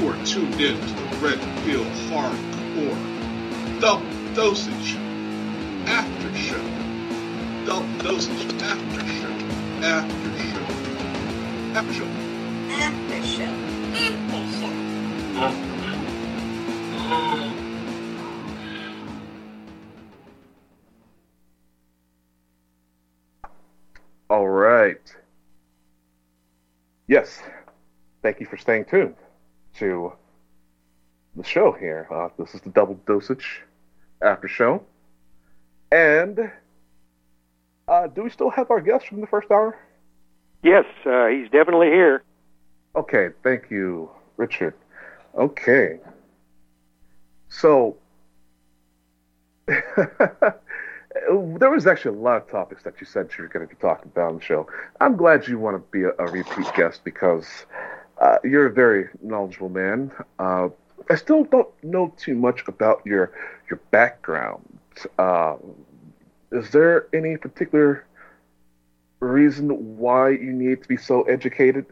You are tuned in to the Red Pill Hardcore Double Dosage After Show. Double Dosage After Show. After Show. After Show. After Show. After Show. All right. Yes. Thank you for staying tuned to the show here. This is the Double Dosage After Show. And do we still have our guest from the first hour? Yes, he's definitely here. Okay, thank you, Richard. Okay. So, there was actually a lot of topics that you said you were going to be talking about on the show. I'm glad you want to be a repeat guest because you're a very knowledgeable man. I still don't know too much about your background. Is there any particular reason why you need to be so educated?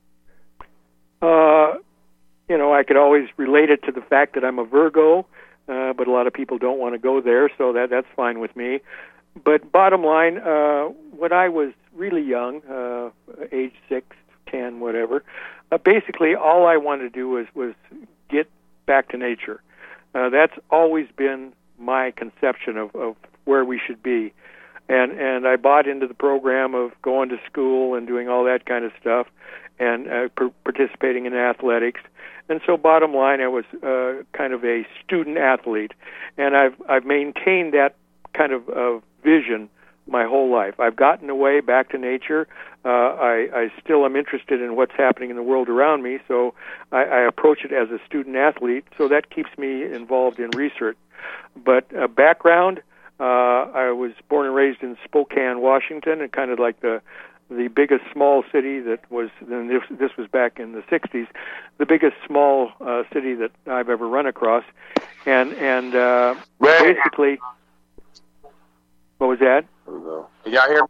I could always relate it to the fact that I'm a Virgo, but a lot of people don't want to go there, so that's fine with me. But bottom line, when I was really young, age 6, 10, whatever, basically all I wanted to do was get back to nature. That's always been my conception of where we should be. And I bought into the program of going to school and doing all that kind of stuff and participating in athletics. And so bottom line, I was kind of a student athlete. And I've maintained that kind of vision my whole life. I've gotten away back to nature. I still am interested in what's happening in the world around me, so I approach it as a student athlete, so that keeps me involved in research. But background, I was born and raised in Spokane, Washington, and kind of like the biggest small city that was, and this was back in the 60s, the biggest small city that I've ever run across. And basically, what was that? Can y'all hear me?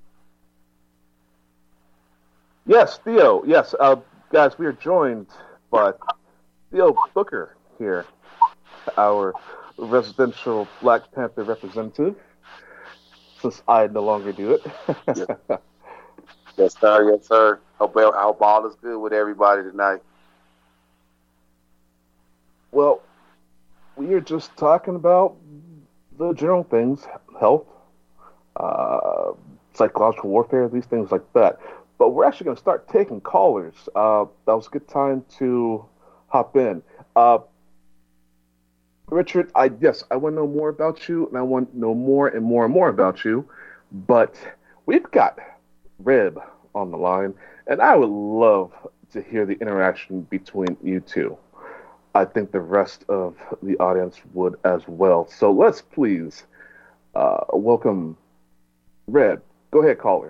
Yes, Theo. Yes, guys, we are joined by Theo Booker here, our residential Black Panther representative, since I no longer do it. Yes, sir. Yes, sir. Hope all is good with everybody tonight. Well, we are just talking about the general things, health, psychological warfare, these things like that. But we're actually going to start taking callers. That was a good time to hop in. Richard, I want to know more about you, and I want to know more and more and more about you. But we've got Reb on the line, and I would love to hear the interaction between you two. I think the rest of the audience would as well. So let's please welcome Reb. Go ahead, caller.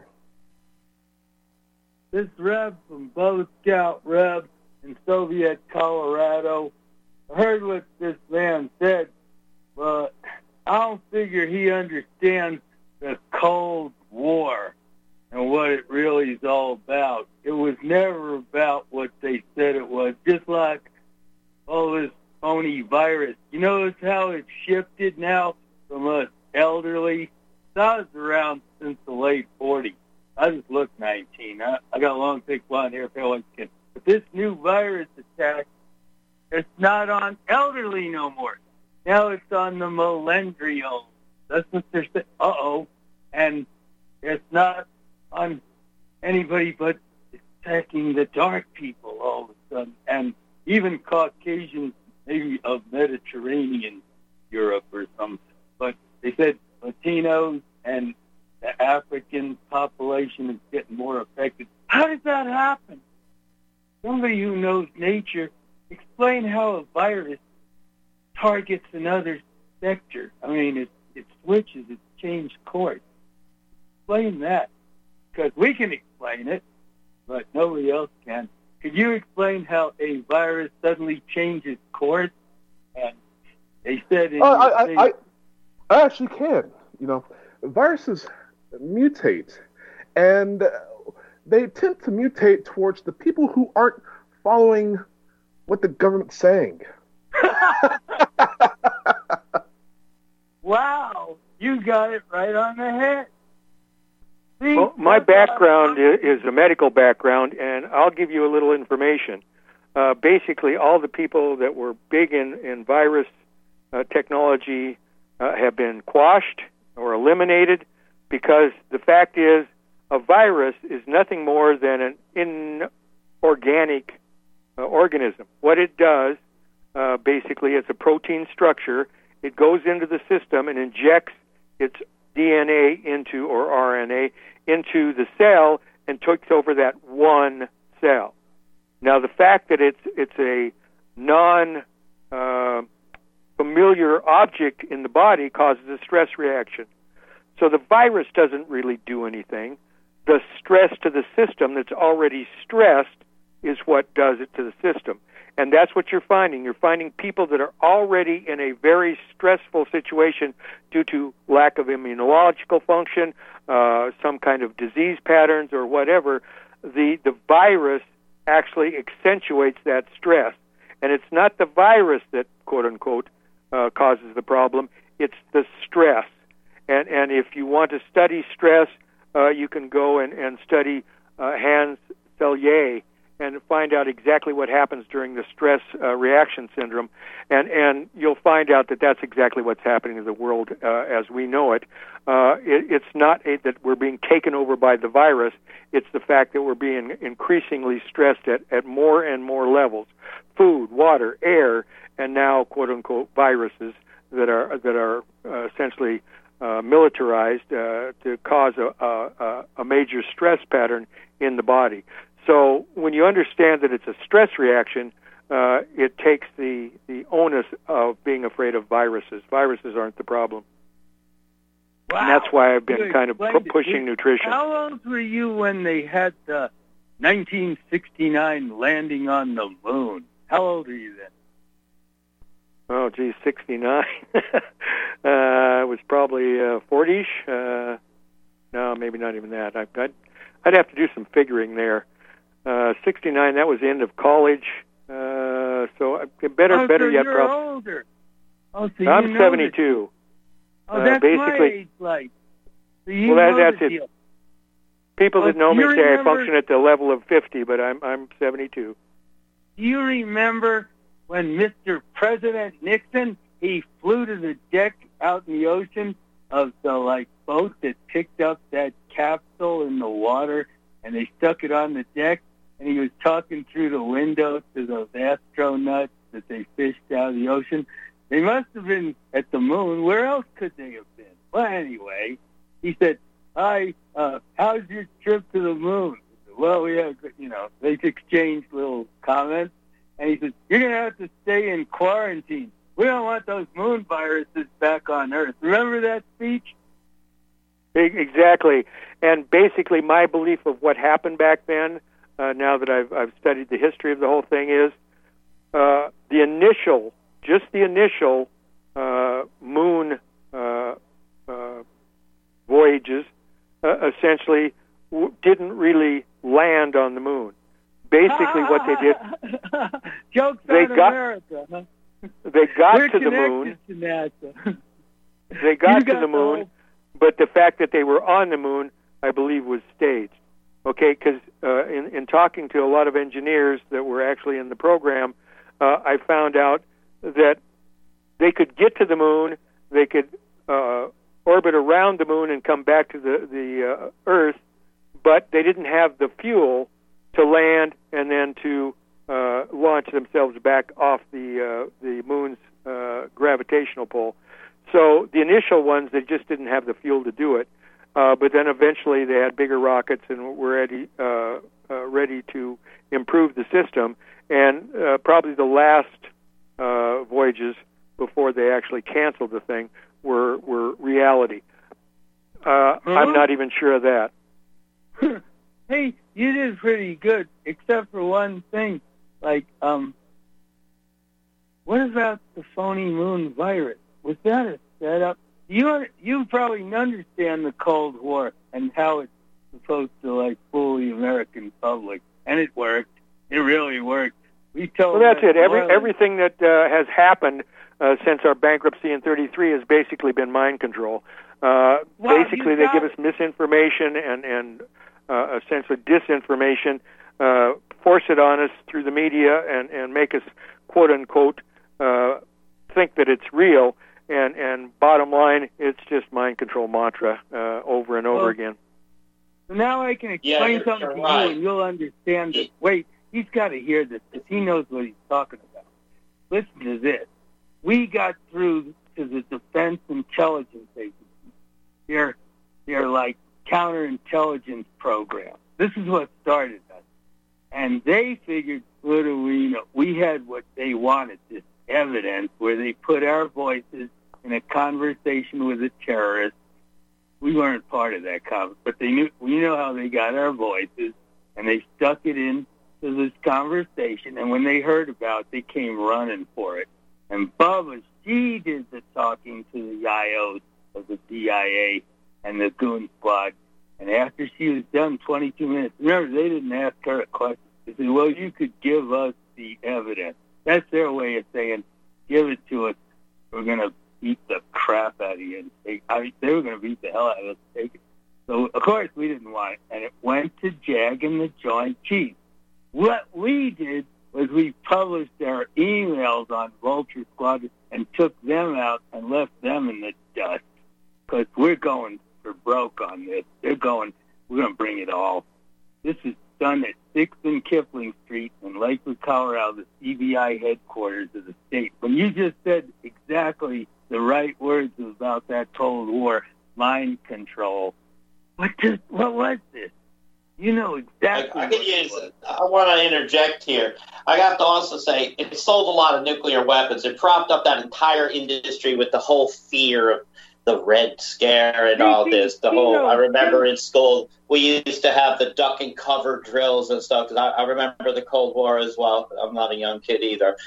This is Reb from Bow Scout Reb in Soviet, Colorado. I heard what this man said, but I don't figure he understands the Cold War and what it really is all about. It was never about what they said it was, just like all this phony virus. You notice how it's shifted now from us elderly? I was around since the late 40s. I just look 19. I got long, thick blonde hair, pale white skin. But this new virus attack, it's not on elderly no more. Now it's on the millennials. That's what they're saying. Uh-oh. And it's not on anybody but attacking the dark people all of a sudden. And even Caucasians, maybe of Mediterranean Europe or something. But they said Latinos and the African population is getting more affected. How does that happen? Somebody who knows nature, explain how a virus targets another sector. I mean, it switches, it changed course. Explain that. Because we can explain it, but nobody else can. Could you explain how a virus suddenly changes course? And they said... I actually can. Viruses mutate, and they tend to mutate towards the people who aren't following what the government's saying. Wow, you got it right on the head. See, Well, my background is a medical background, and I'll give you a little information. Basically, all the people that were big in virus technology have been quashed or eliminated, because the fact is a virus is nothing more than an inorganic organism. What it does, basically, it's a protein structure. It goes into the system and injects its DNA into, or RNA, into the cell and takes over that one cell. Now, the fact that it's a non-familiar object in the body causes a stress reaction. So the virus doesn't really do anything. The stress to the system that's already stressed is what does it to the system. And that's what you're finding. You're finding people that are already in a very stressful situation due to lack of immunological function, some kind of disease patterns or whatever. The virus actually accentuates that stress. And it's not the virus that, quote unquote, causes the problem. It's the stress. And if you want to study stress, you can go and study Hans Selye and find out exactly what happens during the stress reaction syndrome. And you'll find out that that's exactly what's happening in the world as we know it. It's not that we're being taken over by the virus. It's the fact that we're being increasingly stressed at more and more levels. Food, water, air, and now, quote-unquote, viruses that are essentially militarized to cause a major stress pattern in the body. So when you understand that it's a stress reaction, it takes the onus of being afraid of viruses. Viruses aren't the problem. Wow. And that's why I've been kind of pushing nutrition. How old were you when they had the 1969 landing on the moon? How old are you then? Oh, geez, 69. I was probably 40-ish. No, maybe not even that. I'd have to do some figuring there. 69, that was the end of college. So better so yet. You're older. Oh, so I'm 72. Oh, that's basically, my age, like. So you well, know that's the it. deal. People that know me you say I remember- function at the level of 50, but I'm 72. Do you remember when Mr. President Nixon, he flew to the deck out in the ocean of the boat that picked up that capsule in the water, and they stuck it on the deck, and he was talking through the window to those astronauts that they fished out of the ocean? They must have been at the moon. Where else could they have been? Well, anyway, he said, "Hi, how's your trip to the moon?" Well, we have, they exchanged little comments. And he said, "You're going to have to stay in quarantine. We don't want those moon viruses back on Earth." Remember that speech? Exactly. And basically my belief of what happened back then, now that I've studied the history of the whole thing, is the initial moon voyages essentially didn't really land on the moon. Basically what they did... Jokes on America, huh? They got We're to the moon. To NASA. They got to the moon, but the fact that they were on the moon, I believe, was staged. Okay, because in talking to a lot of engineers that were actually in the program, I found out that they could get to the moon, they could orbit around the moon and come back to the Earth, but they didn't have the fuel to land and then to launch themselves back off the moon's gravitational pull. So the initial ones, they just didn't have the fuel to do it. But then eventually they had bigger rockets and were ready to improve the system. And probably the last voyages before they actually canceled the thing were reality. I'm not even sure of that. Hey, you did pretty good, except for one thing. What about the phony moon virus? Was that a setup? You probably understand the Cold War and how it's supposed to fool the American public, and it worked. It really worked. We told Well, that's them, it. Everything that has happened since our bankruptcy in '33 has basically been mind control. Basically, they give us misinformation and essentially disinformation, force it on us through the media, and make us, quote unquote, think that it's real. And bottom line, it's just mind control mantra over and over again. So now I can explain something to you, and you'll understand this. Wait, he's got to hear this because he knows what he's talking about. Listen to this. We got through to the Defense Intelligence Agency. They're like counterintelligence program. This is what started us. And they figured, what do we know? We had what they wanted, this evidence where they put our voices in a conversation with a terrorist. We weren't part of that conversation, but we know how they got our voices, and they stuck it into this conversation. And when they heard about it, they came running for it. And Bubba, she did the talking to the IOs of the DIA and the Goon Squad. And after she was done, 22 minutes, remember, they didn't ask her a question. They said, well, you could give us the evidence. That's their way of saying, give it to us. We're going to beat the crap out of you. They were going to beat the hell out of us to take it. So, of course, we didn't want it. And it went to JAG and the Joint Chiefs. What we did was we published our emails on Vulture Squad and took them out and left them in the dust because we're going for broke on this. We're going to bring it all. This is done at 6th and Kipling Street in Lakewood, Colorado, the CBI headquarters of the state. When you just said exactly the right words about that Cold War, mind control, what was this? You know exactly. I want to interject here. I have to also say it sold a lot of nuclear weapons. It propped up that entire industry with the whole fear of the Red Scare and all this. I remember in school we used to have the duck and cover drills and stuff because I remember the Cold War as well. I'm not a young kid either.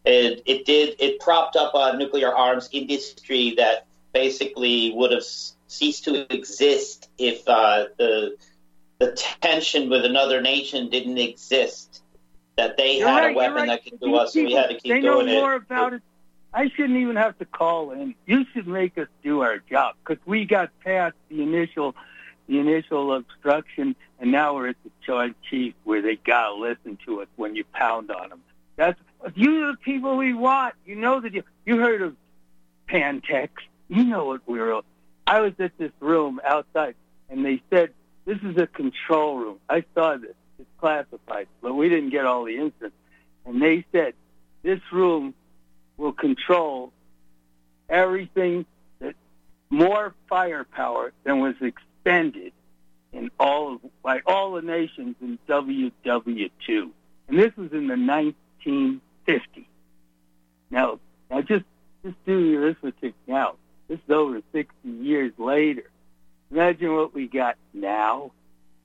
It propped up a nuclear arms industry that basically would have ceased to exist if the tension with another nation didn't exist, that they had a weapon that could do us, so we had to keep doing it. They know more about it. I shouldn't even have to call in. You should make us do our job because we got past the initial obstruction, and now we're at the Joint Chiefs where they got to listen to us when you pound on them. You are the people we want. You know that you heard of Pantex. You know what we were. I was at this room outside, and they said, this is a control room. I saw this. It's classified, but we didn't get all the incidents. And they said, this room will control everything, that more firepower than was expended by all the nations in WW2. And this was in the 1950s. Now just do your arithmetic now. This is over 60 years later. Imagine what we got now.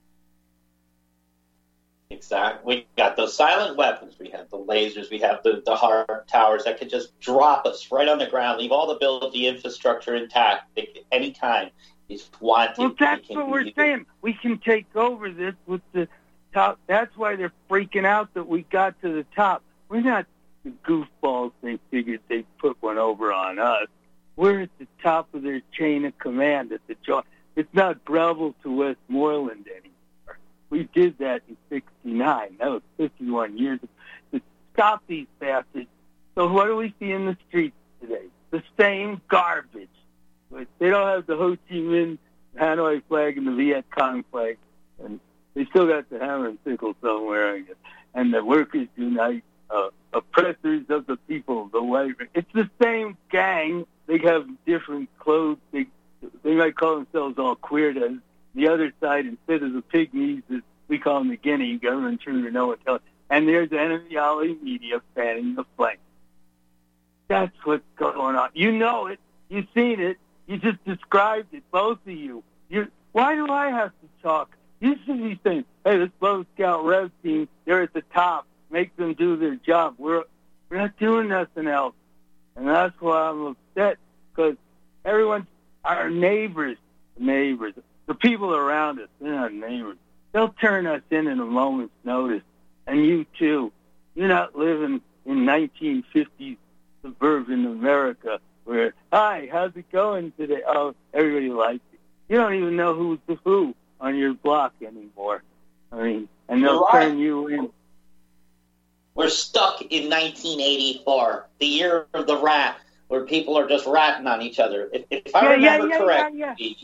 Exactly. We got those silent weapons. We have the lasers. We have the hard towers that could just drop us right on the ground, leave all the infrastructure intact anytime you want to. Well, that's what we're saying. We can take over this with the top. That's why they're freaking out that we got to the top. We're not the goofballs they figured they'd put one over on us. We're at the top of their chain of command at the joint. It's not Breville to Westmoreland anymore. We did that in '69. That was 51 years ago. To stop these bastards. So what do we see in the streets today? The same garbage. They don't have the Ho Chi Minh Hanoi flag and the Viet Cong flag. And they still got the hammer and sickle somewhere, I guess. And the workers unite, oppressors of the people, the white. It's the same gang. They have different clothes. They might call themselves all queer. The other side, instead of the pygmies, we call them the Guinea, government true or no intelligence. And there's enemy alley media fanning the flame. That's what's going on. You know it. You've seen it. You just described it, both of you. Why do I have to talk? You should be saying, hey, this Bow Scout Rev team, they're at the top. Make them do their job. We're not doing nothing else. And that's why I'm upset, because our neighbors, the people around us, they're not neighbors. They'll turn us in a moment's notice. And you too. You're not living in 1950s suburban America where, hi, how's it going today? Oh, everybody likes it. You don't even know who's the who on your block anymore. I mean, and they'll turn you in. We're stuck in 1984, the year of the rat, where people are just ratting on each other. If I remember correctly,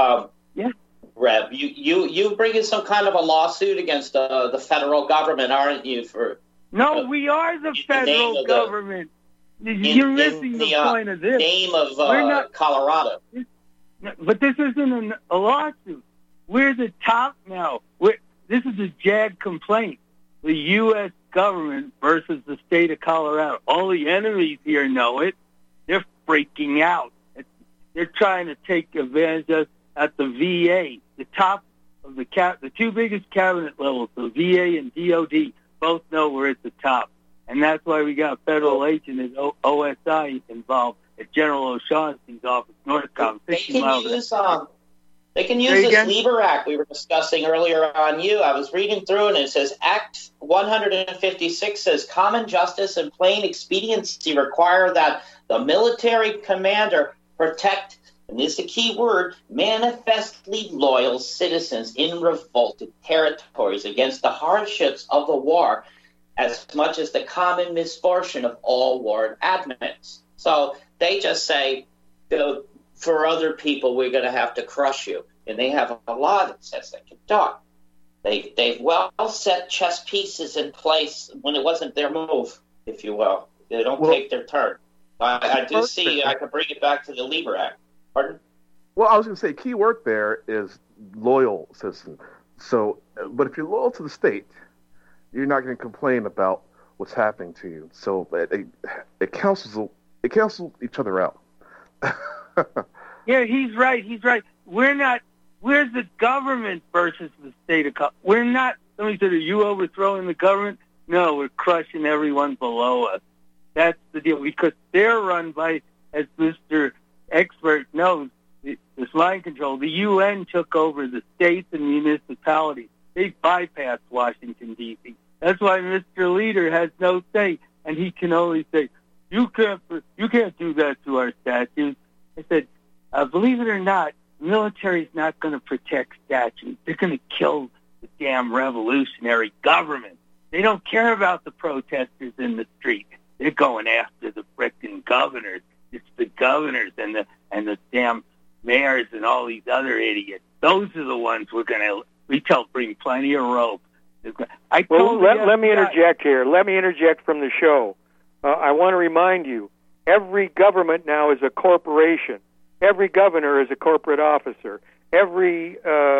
Reb, you bring in some kind of a lawsuit against the federal government, aren't you? No, we are the federal government. You're missing the point of this. Name of Colorado. But this isn't a lawsuit. We're the top now. This is a JAG complaint. The U.S. government versus the state of Colorado. All the enemies here know it. They're freaking out. They're trying to take advantage of at the VA. The top of the two biggest cabinet levels, the VA and DOD, both know we're at the top. And that's why we got federal agent at OSI involved at General O'Shaughnessy's office, Northcom, 60 miles. They can use this LIBOR Act we were discussing earlier on you. I was reading through it, and it says Act 156 says common justice and plain expediency require that the military commander protect, and this is the key word, manifestly loyal citizens in revolted territories against the hardships of the war as much as the common misfortune of all war admins. So they just say, for other people, we're going to have to crush you. And they have a law that says they can talk. They've well set chess pieces in place when it wasn't their move, if you will. They don't take their turn. I do see, I could bring it back to the LIBOR Act. Pardon? Well, I was going to say, key word there is loyal citizen. So, but if you're loyal to the state, you're not going to complain about what's happening to you. So it cancels each other out. Yeah, he's right. We're the government versus the state of Colorado. We're not, somebody said, are you overthrowing the government? No, we're crushing everyone below us. That's the deal. Because they're run by, as Mr. Expert knows, this mind control. The UN took over the states and municipalities. They bypassed Washington, D.C. That's why Mr. Leader has no say, and he can only say, you can't do that to our statues. I said, believe it or not, the military's not going to protect statues. They're going to kill the damn revolutionary government. They don't care about the protesters in the street. They're going after the frickin' governors. It's the governors and the damn mayors and all these other idiots. Those are the ones we tell bring plenty of rope. Let me interject here. Let me interject from the show. I want to remind you, every government now is a corporation. Every governor is a corporate officer. Every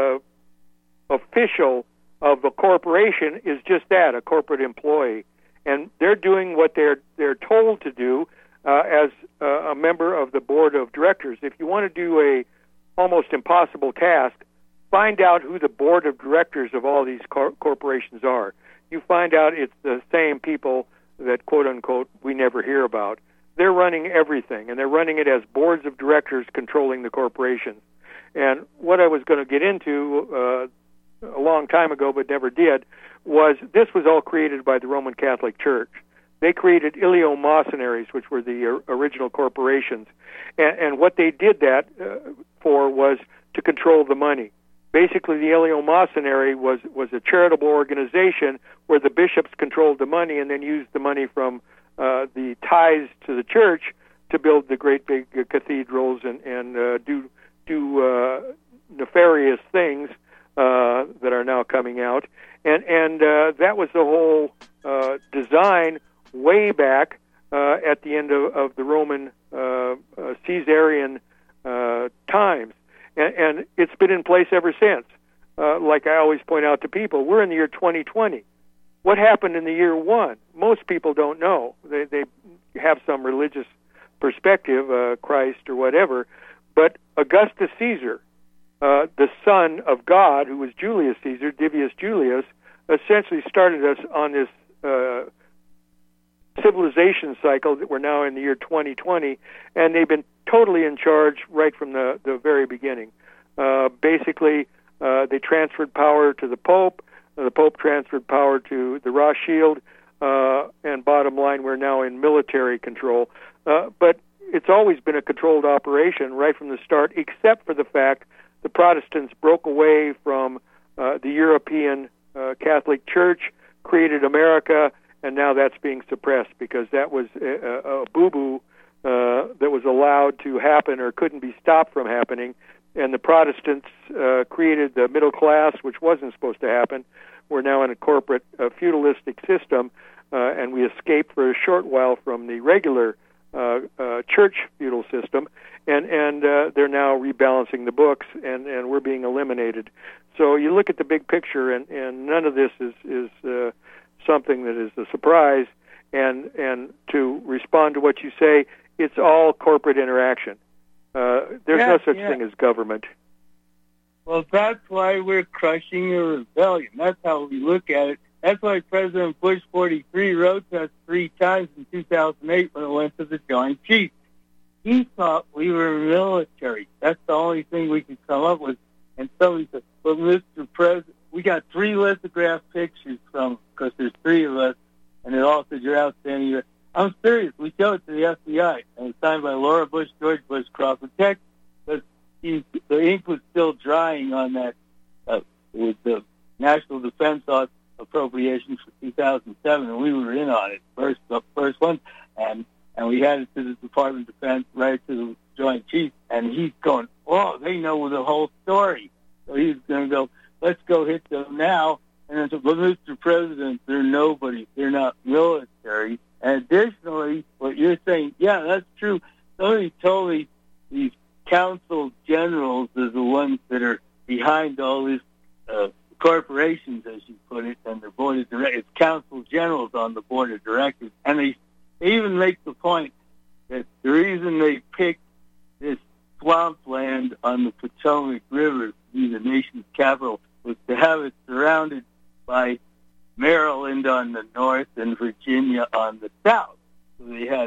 official of a corporation is just that, a corporate employee. And they're doing what they're told to do as a member of the board of directors. If you want to do a almost impossible task, find out who the board of directors of all these corporations are. You find out it's the same people that, quote unquote, we never hear about. They're running everything, and they're running it as boards of directors controlling the corporations. And what I was going to get into a long time ago but never did was this was all created by the Roman Catholic Church. They created eleemosinaries, which were the original corporations. And what they did that for was to control the money. Basically, the eleemosynary was a charitable organization where the bishops controlled the money and then used the money from the tithes to the church to build the great big cathedrals and do nefarious things that are now coming out. And that was the whole design way back at the end of the Roman Caesarian times. And it's been in place ever since. Like I always point out to people, we're in the year 2020. What happened in the year 1? Most people don't know. They have some religious perspective, Christ or whatever. But Augustus Caesar, the son of God, who was Julius Caesar, Divius Julius, essentially started us on this civilization cycle that we're now in the year 2020, and they've been totally in charge right from the very beginning. Basically, they transferred power to the Pope. The Pope transferred power to the Rothschild. and bottom line, we're now in military control. But it's always been a controlled operation right from the start, except for the fact the Protestants broke away from the European Catholic Church, created America, and now that's being suppressed because that was a boo-boo that was allowed to happen or couldn't be stopped from happening. And the Protestants created the middle class, which wasn't supposed to happen. We're now in a corporate feudalistic system, and we escaped for a short while from the regular church feudal system, and they're now rebalancing the books, and we're being eliminated. So you look at the big picture, and none of this is something that is a surprise. And to respond to what you say, it's all corporate interaction. There's no such thing as government. Well, that's why we're crushing a rebellion. That's how we look at it. That's why President Bush 43 wrote to us 3 times in 2008 when it went to the Joint Chiefs. He thought we were military. That's the only thing we could come up with. And somebody said, well, Mr. President, we got 3 lithograph pictures from, because there's 3 of us, and it all said you're outstanding. I'm serious. We showed it to the FBI, and it was signed by Laura Bush, George Bush, Crawford Tex, but the ink was still drying on that with the National Defense Appropriations for 2007, and we were in on it, the first one, and we had it to the Department of Defense, right to the Joint Chiefs, and he's going, oh, they know the whole story. So he's going to go, let's go hit them now. And then, well, Mr. President, they're nobody. They're not military. And additionally, what you're saying, yeah, that's true. Somebody told me these council generals are the ones that are behind all this corporations, as you put it, and the board of directors. It's council generals on the board of directors. And they even make the point that the reason they picked this swampland on the Potomac River to be the nation's capital was to have it surrounded by Maryland on the north and Virginia on the south. So they had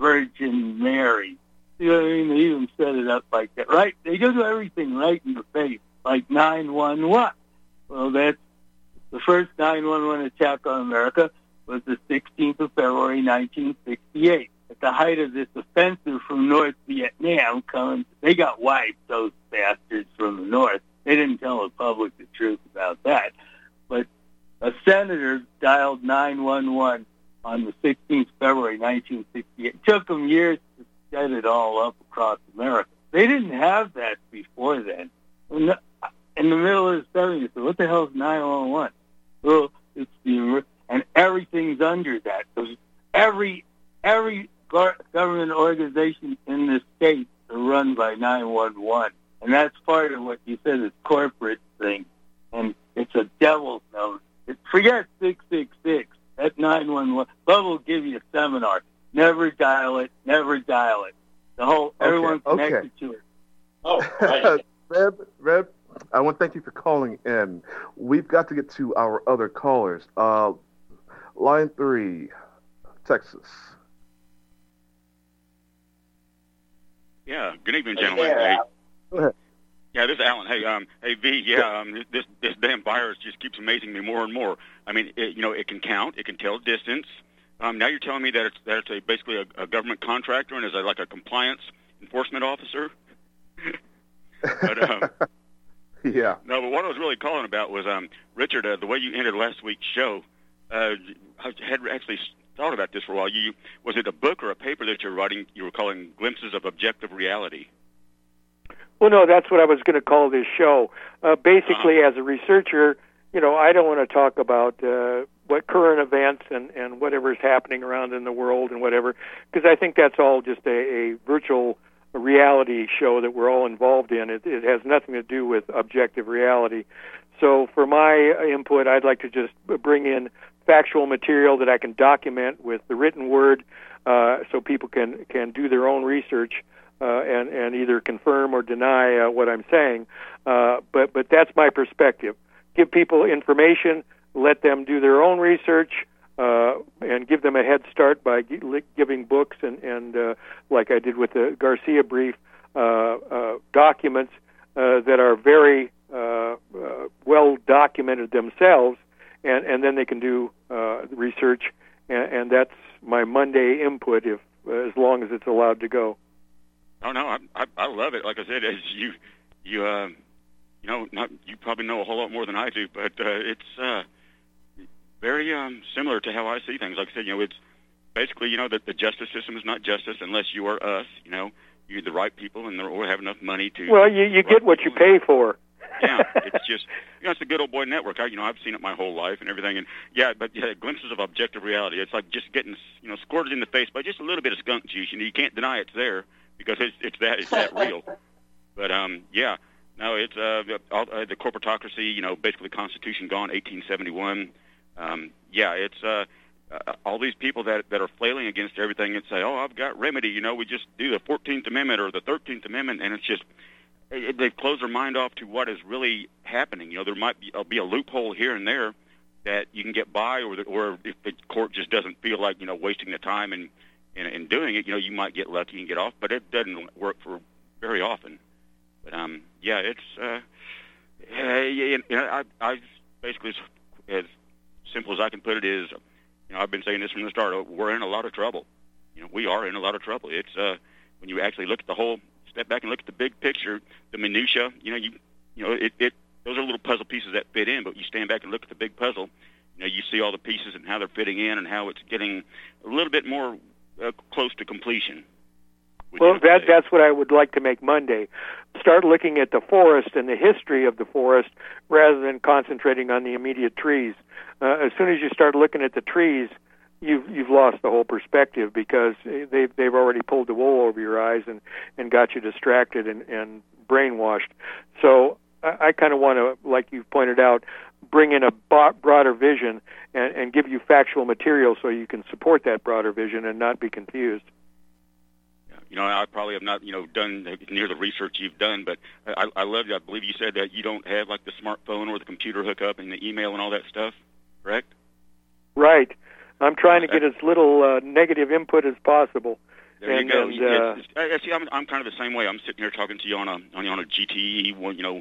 Virgin Mary. You know what I mean? They even set it up like that, right? They do everything right in the face, like 9/11. Well, that's the first 9/11 attack on America was the 16th of February, 1968. At the height of this offensive from North Vietnam, they got wiped, those bastards from the north. They didn't tell the public the truth about that. But a senator dialed 911 on the 16th of February, 1968. It took them years to set it all up across America. They didn't have that before then. In the middle of the 70s, so what the hell is 911? Well, it's and everything's under that. Every government organization in the state are run by 911. And that's part of what you said is corporate thing. And it's a devil's nose. Forget 666. That 911. Bubba will give you a seminar. Never dial it. Never dial it. The whole, everyone connected to it. Oh, right. Reb, I want to thank you for calling in. We've got to get to our other callers. Line 3, Texas. Yeah, good evening, gentlemen. Hey. Go ahead. Yeah, this is Alan. Hey, V. Yeah, this damn virus just keeps amazing me more and more. I mean, it can count, it can tell distance. Now you're telling me that it's basically a government contractor and is like a compliance enforcement officer. But yeah. No, but what I was really calling about was Richard. The way you ended last week's show, I had actually thought about this for a while. Was it a book or a paper that you're writing? You were calling Glimpses of Objective Reality. Well, no, that's what I was going to call this show. Basically, as a researcher, I don't want to talk about what current events and whatever's happening around in the world and whatever, because I think that's all just a virtual reality show that we're all involved in. It has nothing to do with objective reality. So for my input, I'd like to just bring in factual material that I can document with the written word so people can do their own research and either confirm or deny what I'm saying. But that's my perspective. Give people information, let them do their own research, and give them a head start by giving books and like I did with the Garcia brief, documents that are very well documented themselves, and then they can do research and that's my Monday input, if as long as it's allowed to go. Oh no, I love it. Like I said, as you probably know a whole lot more than I do, but it's very similar to how I see things. Like I said, it's basically, that the justice system is not justice unless you are us. You're the right people, and or have enough money to. Well, you get what you pay for. Yeah, it's just it's a good old boy network. I've seen it my whole life and everything, and glimpses of objective reality. It's like just getting squirted in the face by just a little bit of skunk juice. You can't deny it's there because it's that real. But no, it's the corporatocracy. Basically the Constitution gone, 1871. It's all these people that are flailing against everything and say, "Oh, I've got remedy." We just do the 14th Amendment or the 13th Amendment, and it's just. They've closed their mind off to what is really happening. There might be a loophole here and there that you can get by, or if the court just doesn't feel like wasting the time and doing it, you might get lucky and get off, but it doesn't work for very often. But it's I basically as simple as I can put it is, I've been saying this from the start. We're in a lot of trouble. We are in a lot of trouble. It's when you actually look at the whole. Step back and look at the big picture, the minutia. Those are little puzzle pieces that fit in. But you stand back and look at the big puzzle. You see all the pieces and how they're fitting in, and how it's getting a little bit more close to completion. Well, that's what I would like to make Monday. Start looking at the forest and the history of the forest rather than concentrating on the immediate trees. As soon as you start looking at the trees, you've lost the whole perspective, because they've already pulled the wool over your eyes and got you distracted and brainwashed. So I kind of want to, like you pointed out, bring in a broader vision and give you factual material so you can support that broader vision and not be confused. I probably have not, done near the research you've done, but I love you. I believe you said that you don't have like the smartphone or the computer hookup and the email and all that stuff, correct? Right. I'm trying to get as little negative input as possible. There you go. See, I'm kind of the same way. I'm sitting here talking to you on a GTE,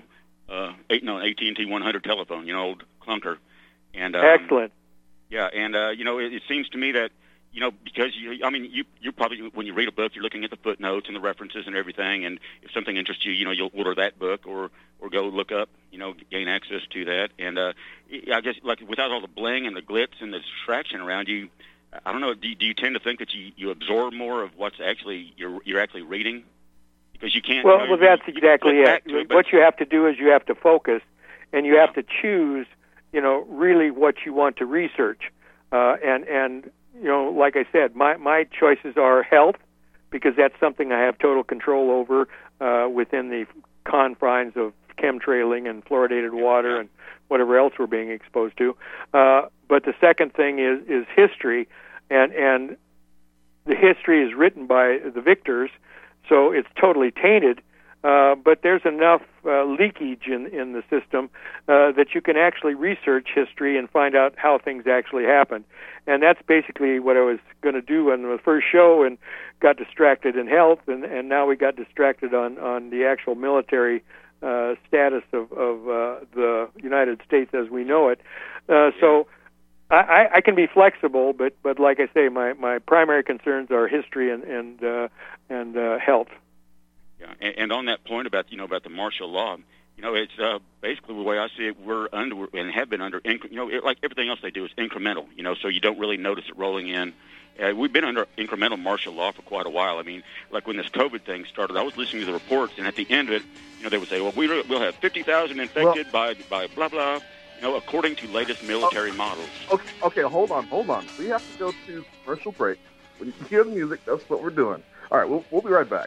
AT&T 100 telephone, old clunker. And excellent. Yeah, and it seems to me that because you probably, when you read a book, you're looking at the footnotes and the references and everything, and if something interests you, you'll order that book or go look up, gain access to that. And I guess, like, without all the bling and the glitz and the distraction around you, I don't know, do you tend to think that you absorb more of what's actually you're actually reading? Because you can't. Well, that's exactly it. What you have to do is you have to focus, and you have to choose, really what you want to research, and like I said, my choices are health, because that's something I have total control over within the confines of chemtrailing and fluoridated water and whatever else we're being exposed to. But the second thing is history, and the history is written by the victors, so it's totally tainted. But there's enough leakage in the system that you can actually research history and find out how things actually happened. And that's basically what I was going to do on the first show, and got distracted in health, and now we got distracted on the actual military status of the United States as we know it. So I can be flexible, but like I say, my primary concerns are history and health. Yeah, and on that point about about the martial law, it's basically the way I see it. We're under and have been under. Like everything else they do is incremental. So you don't really notice it rolling in. We've been under incremental martial law for quite a while. I mean, like when this COVID thing started, I was listening to the reports, and at the end of it, they would say, "Well, we'll have 50,000 infected by blah blah." According to latest military models. Okay, hold on. We have to go to commercial break. When you can hear the music, that's what we're doing. All right, we'll be right back.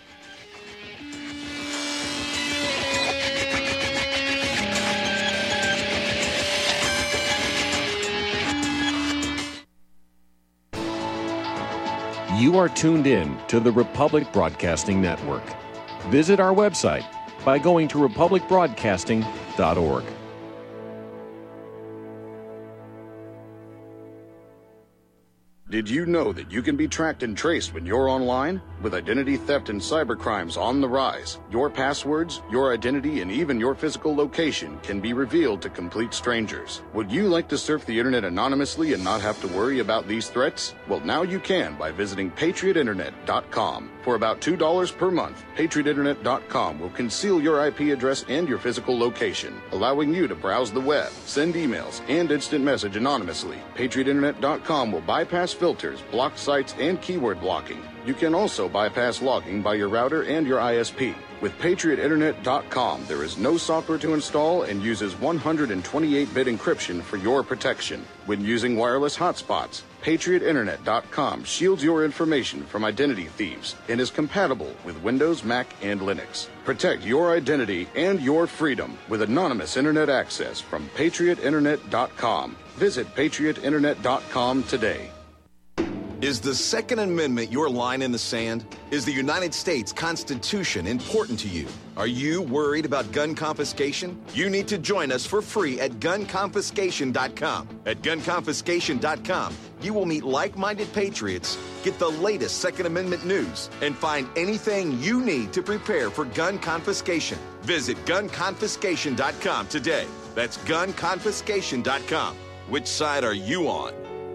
You are tuned in to the Republic Broadcasting Network. Visit our website by going to republicbroadcasting.org. Did you know that you can be tracked and traced when you're online? With identity theft and cybercrimes on the rise, your passwords, your identity, and even your physical location can be revealed to complete strangers. Would you like to surf the internet anonymously and not have to worry about these threats? Well, now you can by visiting patriotinternet.com. For about $2 per month, patriotinternet.com will conceal your IP address and your physical location, allowing you to browse the web, send emails, and instant message anonymously. patriotinternet.com will bypass filters, block sites, and keyword blocking. You can also bypass logging by your router and your ISP. With patriotinternet.com, there is no software to install and uses 128-bit encryption for your protection. When using wireless hotspots, patriotinternet.com shields your information from identity thieves and is compatible with Windows, Mac, and Linux. Protect your identity and your freedom with anonymous internet access from patriotinternet.com. Visit patriotinternet.com today. Is the Second Amendment your line in the sand? Is the United States Constitution important to you? Are you worried about gun confiscation? You need to join us for free at gunconfiscation.com. At gunconfiscation.com, you will meet like-minded patriots, get the latest Second Amendment news, and find anything you need to prepare for gun confiscation. Visit gunconfiscation.com today. That's gunconfiscation.com. Which side are you on?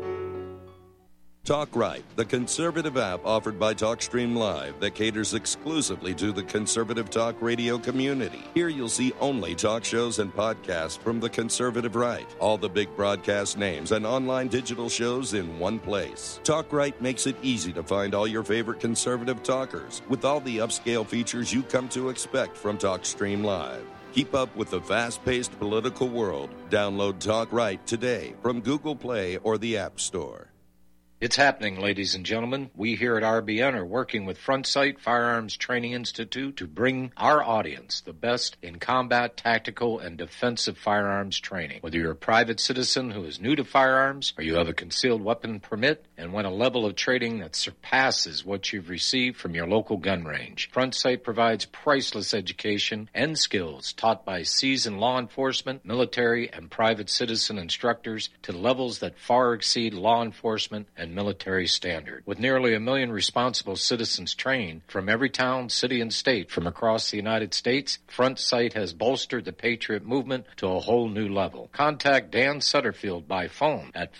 Talk Right, the conservative app offered by TalkStream Live that caters exclusively to the conservative talk radio community. Here you'll see only talk shows and podcasts from the conservative right. All the big broadcast names and online digital shows in one place. Talk Right makes it easy to find all your favorite conservative talkers with all the upscale features you come to expect from TalkStream Live. Keep up with the fast-paced political world. Download Talk Right today from Google Play or the App Store. It's happening, ladies and gentlemen. We here at RBN are working with Front Sight Firearms Training Institute to bring our audience the best in combat, tactical, and defensive firearms training. Whether you're a private citizen who is new to firearms, or you have a concealed weapon permit and want a level of training that surpasses what you've received from your local gun range, Front Sight provides priceless education and skills taught by seasoned law enforcement, military, and private citizen instructors to levels that far exceed law enforcement and military standard. With nearly 1 million responsible citizens trained from every town, city, and state from across the United States, Front Sight has bolstered the Patriot movement to a whole new level. Contact Dan Sutterfield by phone at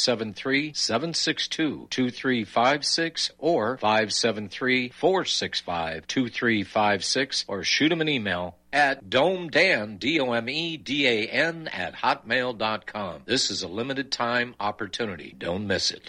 573-762-2356 or 573-465-2356 or shoot him an email at domedan, DOMEDAN, at hotmail.com. This is a limited time opportunity. Don't miss it.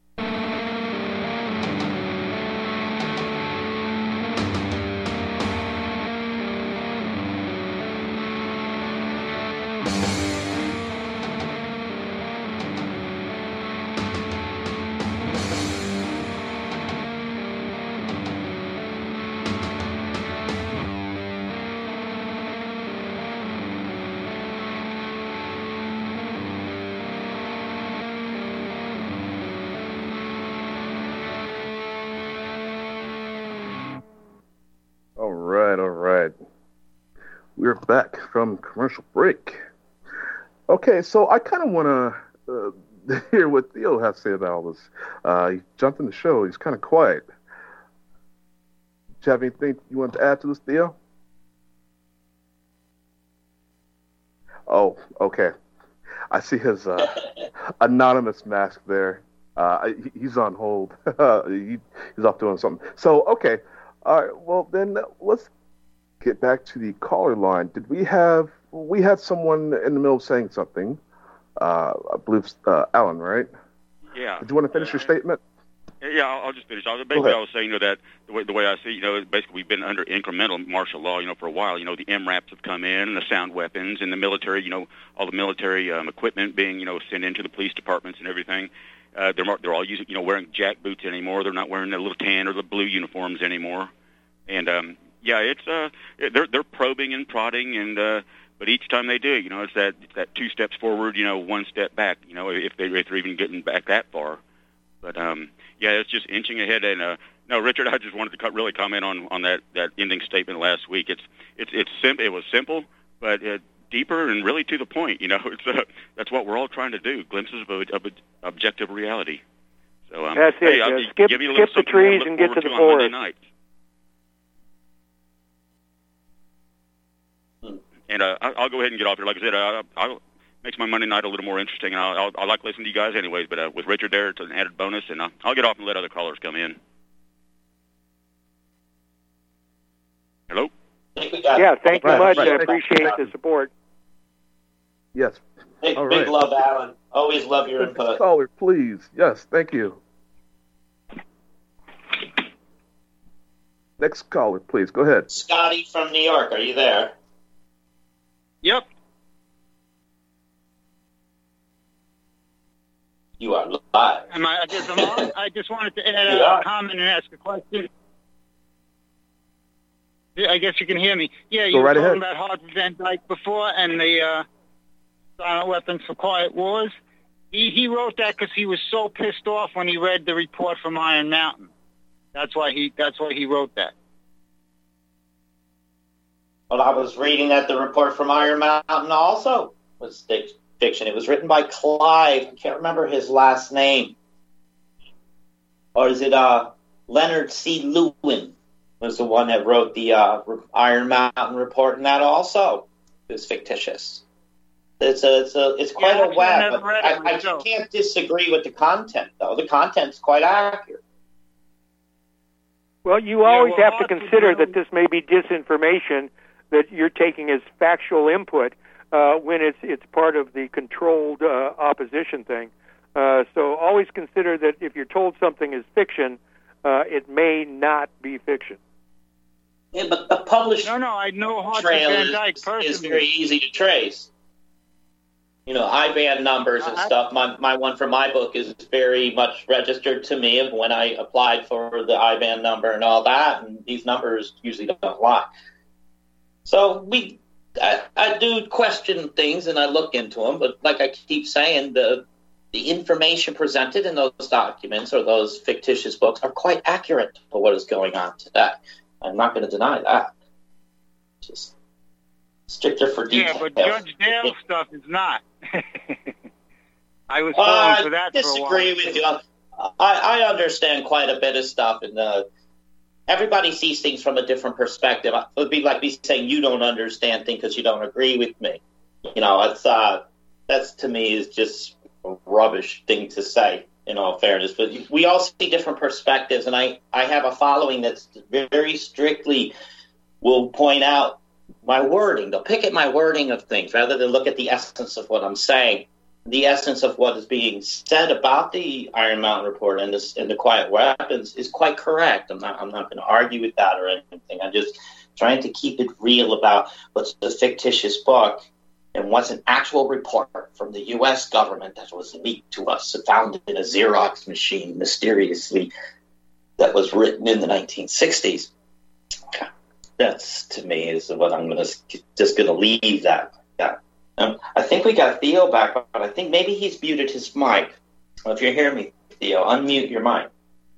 All right. We're back from commercial break. Okay, so I kind of want to hear what Theo has to say about all this. He jumped in the show. He's kind of quiet. Do you have anything you want to add to this, Theo? Oh, okay. I see his anonymous mask there. He's on hold. He's off doing something. So, okay. All right. Well, then let's get back to the caller line. We had someone in the middle of saying something. I believe Alan, right? Yeah. Did you want to finish your statement? Yeah, I'll just finish. Basically, I was saying, that the way I see, basically we've been under incremental martial law, for a while. The MRAPs have come in, and the sound weapons, and the military, all the military equipment being, sent into the police departments and everything. They're all using, wearing jack boots anymore. They're not wearing the little tan or the blue uniforms anymore. And it's they're probing and prodding, and but each time they do, it's that 2 steps forward, 1 step back. If they're even getting back that far. But it's just inching ahead. And no, Richard, I just wanted to really comment on that ending statement last week. It was simple, but deeper and really to the point. That's what we're all trying to do. Glimpses of objective reality. So that's it. Hey, Skip the trees and get to the forest. And I'll go ahead and get off here. Like I said, makes my Monday night a little more interesting. And I like listening to you guys anyways, but with Richard there, it's an added bonus. And I'll get off and let other callers come in. Hello? Yeah, thank you much. I appreciate the support. Yes. Big love, Alan. Always love your input. Caller, please. Yes, thank you. Next caller, please. Go ahead. Scotty from New York, are you there? Yep. You are live. I guess I'm on. I just wanted to add a comment and ask a question. I guess you can hear me. Yeah, you were talking about Harvey Van Dyke before and the silent weapons for quiet wars. He wrote that because he was so pissed off when he read the report from Iron Mountain. That's why he wrote that. Well, I was reading that the report from Iron Mountain also was fiction. It was written by Clive. I can't remember his last name. Or is it Leonard C. Lewin was the one that wrote the Iron Mountain report, and that also is fictitious. It's quite a web. But I can't disagree with the content, though. The content's quite accurate. Well, you always have to consider that this may be disinformation that you're taking as factual input when it's part of the controlled opposition thing. So always consider that if you're told something is fiction, it may not be fiction. Yeah, but the published I know Harvey trail Van Dyke personally. is very easy to trace. You know, IBAN numbers and stuff. My one for my book is very much registered to me of when I applied for the IBAN number and all that, and these numbers usually don't lie. So I do question things and I look into them, but like I keep saying, the information presented in those documents or those fictitious books are quite accurate for what is going on today. I'm not going to deny that. Just stricter for detail. Yeah, but Judge Dale stuff is not. I was falling for that for a while. I disagree with you. I understand quite a bit of stuff, and everybody sees things from a different perspective. It would be like me saying you don't understand things because you don't agree with me. You know, that's to me is just a rubbish thing to say, in all fairness. But we all see different perspectives, and I have a following that's very strictly will point out my wording. They'll pick at my wording of things rather than look at the essence of what I'm saying. The essence of what is being said about the Iron Mountain report and the quiet weapons is quite correct. I'm not going to argue with that or anything. I'm just trying to keep it real about what's the fictitious book and what's an actual report from the U.S. government that was leaked to us, found in a Xerox machine mysteriously that was written in the 1960s. Okay. That's, to me, is what I'm just going to leave that. Yeah. I think we got Theo back, but I think maybe he's muted his mic. Well, if you hear me, Theo, unmute your mic.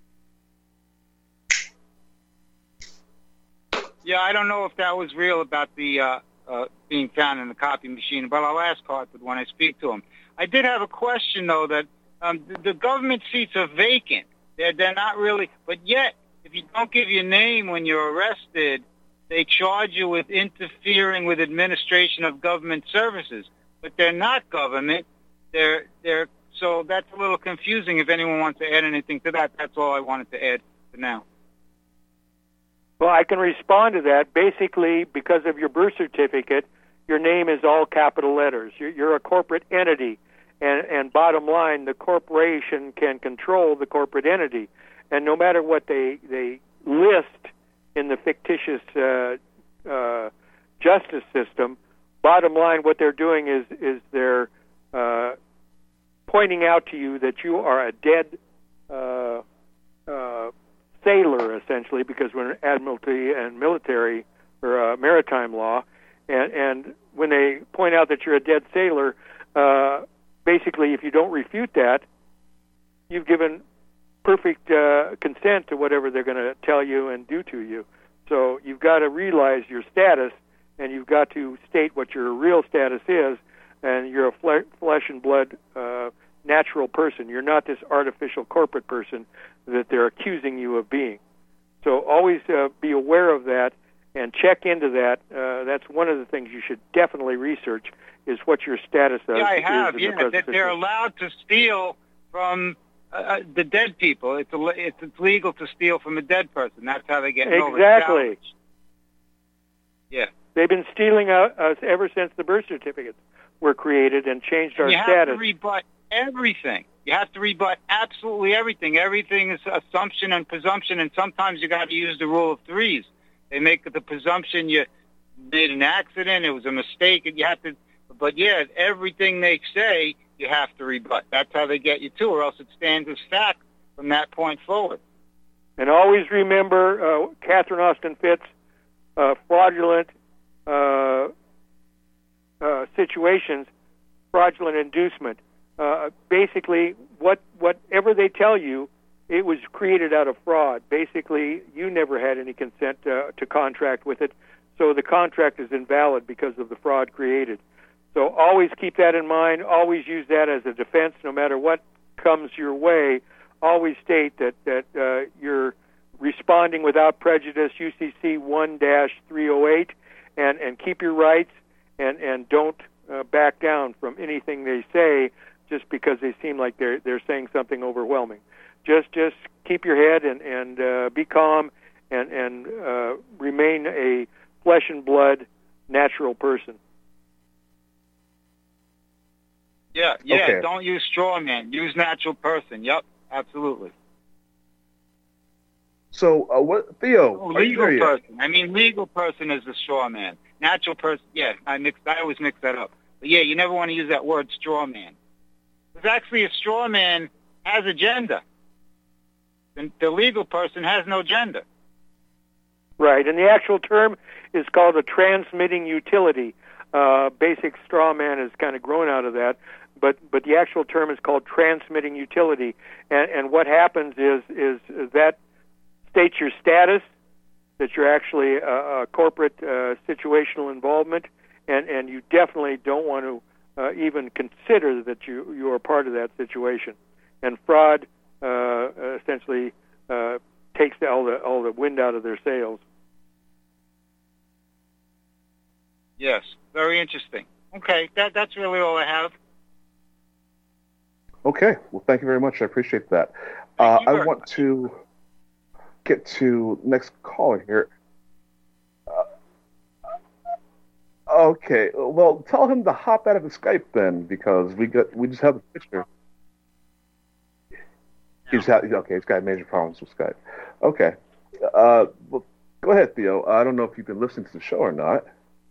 Yeah, I don't know if that was real about the being found in the copy machine, but I'll ask Hartford when I speak to him. I did have a question, though, that the government seats are vacant. They're not really, but yet, if you don't give your name when you're arrested, they charge you with interfering with administration of government services, but they're not government. They're so that's a little confusing. If anyone wants to add anything to that, that's all I wanted to add for now. Well, I can respond to that. Basically, because of your birth certificate, your name is all capital letters. You're a corporate entity, and bottom line, the corporation can control the corporate entity, and no matter what they list in the fictitious justice system, bottom line, what they're doing is they're pointing out to you that you are a dead sailor, essentially, because we're in admiralty and military or maritime law, and when they point out that you're a dead sailor, basically, if you don't refute that, you've given perfect consent to whatever they're going to tell you and do to you. So you've got to realize your status, and you've got to state what your real status is, and you're a flesh and blood natural person. You're not this artificial corporate person that they're accusing you of being. So always be aware of that and check into that. That's one of the things you should definitely research, is what your status is. Yeah, I have. Is Yeah, that they're allowed to steal from the dead people. It's legal to steal from a dead person. That's how they get exactly. Yeah, they've been stealing us ever since the birth certificates were created and changed our status. You have to rebut everything. You have to rebut absolutely everything. Everything is assumption and presumption, and sometimes you got to use the rule of threes. They make the presumption you made an accident, it was a mistake, and you have to. But yeah, everything they say, you have to rebut. That's how they get you to, or else it stands as fact from that point forward. And always remember, Catherine Austin Fitts, fraudulent situations, fraudulent inducement. Basically, whatever they tell you, it was created out of fraud. Basically, you never had any consent to contract with it, so the contract is invalid because of the fraud created. So always keep that in mind. Always use that as a defense, no matter what comes your way. Always state that you're responding without prejudice, UCC 1-308, and keep your rights, and don't back down from anything they say just because they seem like they're saying something overwhelming. Just keep your head and be calm and remain a flesh and blood natural person. Yeah, Okay. Don't use straw man. Use natural person. Yep, absolutely. So, what, Theo? Legal person. I mean, legal person is the straw man. Natural person, yeah, I always mix that up. But yeah, you never want to use that word straw man. Because actually a straw man has a gender. And the legal person has no gender. Right, and the actual term is called a transmitting utility. Basic straw man has kind of grown out of that, but the actual term is called transmitting utility. And what happens is that states your status, that you're actually a corporate situational involvement, and you definitely don't want to even consider that you are part of that situation. And fraud essentially takes all the wind out of their sails. Yes, very interesting. Okay, that's really all I have. Okay, well, thank you very much. I appreciate that. I want to get to next caller here. Okay, well, tell him to hop out of his Skype then, because we just have the picture. He's got major problems with Skype. Okay, well, go ahead, Theo. I don't know if you've been listening to the show or not.